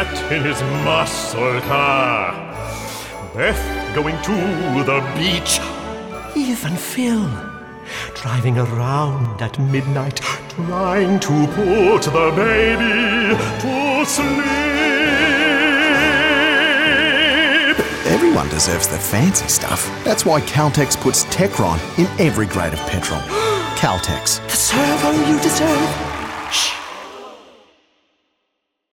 Pete in his muscle car. Beth going to the beach. Even Phil driving around at midnight, trying to put the baby to sleep. Everyone deserves the fancy stuff. That's why Caltex puts Techron in every grade of petrol. Caltex. The servo you deserve. Shh.